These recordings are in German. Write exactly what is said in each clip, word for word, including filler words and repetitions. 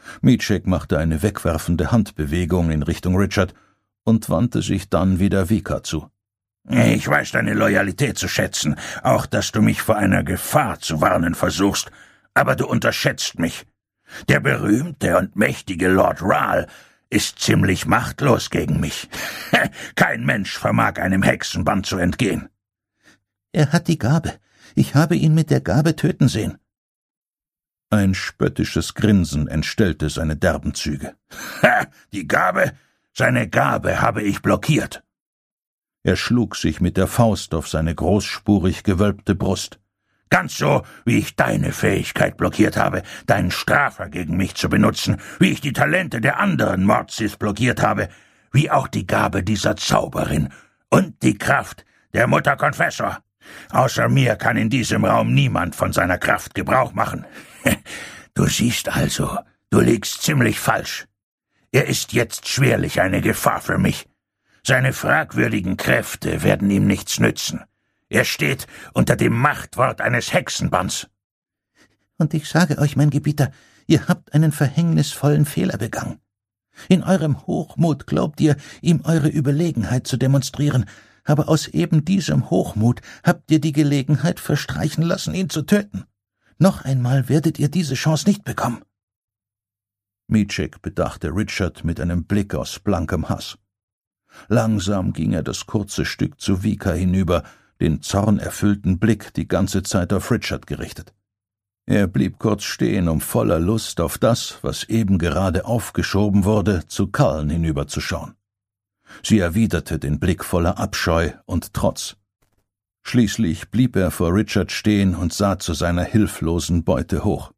Mietzek machte eine wegwerfende Handbewegung in Richtung Richard und wandte sich dann wieder Vika zu. »Ich weiß deine Loyalität zu schätzen, auch dass du mich vor einer Gefahr zu warnen versuchst, aber du unterschätzt mich. Der berühmte und mächtige Lord Rahl ist ziemlich machtlos gegen mich. Kein Mensch vermag einem Hexenband zu entgehen.« »Er hat die Gabe. Ich habe ihn mit der Gabe töten sehen.« Ein spöttisches Grinsen entstellte seine derben Züge. »Ha, die Gabe? Seine Gabe habe ich blockiert.« Er schlug sich mit der Faust auf seine großspurig gewölbte Brust. »Ganz so, wie ich deine Fähigkeit blockiert habe, deinen Strafer gegen mich zu benutzen, wie ich die Talente der anderen Mordsith blockiert habe, wie auch die Gabe dieser Zauberin und die Kraft der Mutter Confessor. Außer mir kann in diesem Raum niemand von seiner Kraft Gebrauch machen. Du siehst also, du liegst ziemlich falsch. Er ist jetzt schwerlich eine Gefahr für mich. Seine fragwürdigen Kräfte werden ihm nichts nützen. Er steht unter dem Machtwort eines Hexenbands.« »Und ich sage euch, mein Gebieter, ihr habt einen verhängnisvollen Fehler begangen. In eurem Hochmut glaubt ihr, ihm eure Überlegenheit zu demonstrieren, aber aus eben diesem Hochmut habt ihr die Gelegenheit verstreichen lassen, ihn zu töten. Noch einmal werdet ihr diese Chance nicht bekommen.« Mietzek bedachte Richard mit einem Blick aus blankem Hass. Langsam ging er das kurze Stück zu Vika hinüber, den zornerfüllten Blick die ganze Zeit auf Richard gerichtet. Er blieb kurz stehen, um voller Lust auf das, was eben gerade aufgeschoben wurde, zu Cullen hinüberzuschauen. Sie erwiderte den Blick voller Abscheu und Trotz. Schließlich blieb er vor Richard stehen und sah zu seiner hilflosen Beute hoch.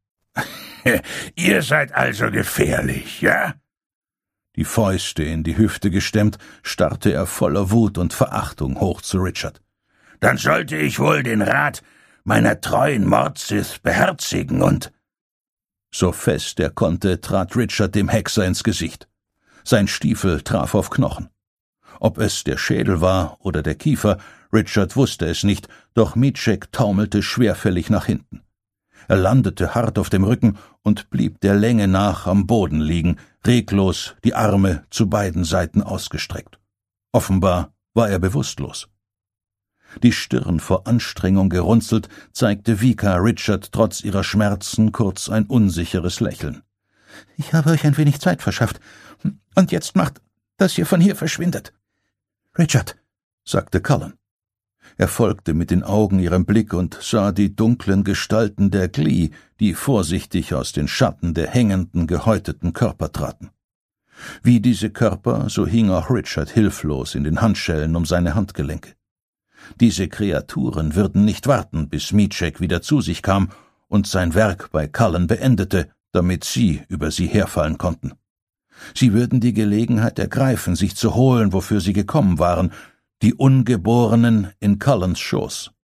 »Ihr seid also gefährlich, ja?« Die Fäuste in die Hüfte gestemmt, starrte er voller Wut und Verachtung hoch zu Richard. »Dann sollte ich wohl den Rat meiner treuen Mordsith beherzigen und...« So fest er konnte, trat Richard dem Hexer ins Gesicht. Sein Stiefel traf auf Knochen. Ob es der Schädel war oder der Kiefer, Richard wusste es nicht, doch Mietzek taumelte schwerfällig nach hinten. Er landete hart auf dem Rücken und blieb der Länge nach am Boden liegen, reglos, die Arme zu beiden Seiten ausgestreckt. Offenbar war er bewusstlos. Die Stirn vor Anstrengung gerunzelt, zeigte Vika Richard trotz ihrer Schmerzen kurz ein unsicheres Lächeln. »Ich habe euch ein wenig Zeit verschafft, und jetzt macht, dass ihr von hier verschwindet.« »Richard«, sagte Cullen. Er folgte mit den Augen ihrem Blick und sah die dunklen Gestalten der Glee, die vorsichtig aus den Schatten der hängenden, gehäuteten Körper traten. Wie diese Körper, so hing auch Richard hilflos in den Handschellen um seine Handgelenke. Diese Kreaturen würden nicht warten, bis Mietzek wieder zu sich kam und sein Werk bei Cullen beendete, damit sie über sie herfallen konnten. Sie würden die Gelegenheit ergreifen, sich zu holen, wofür sie gekommen waren, die Ungeborenen in Cullens Schoß.